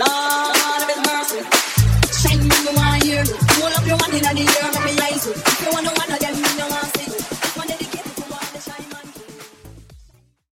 Lord of His mercy. Shine when you want to hear me. Hold up your hand in the air, let me raise it. If you want to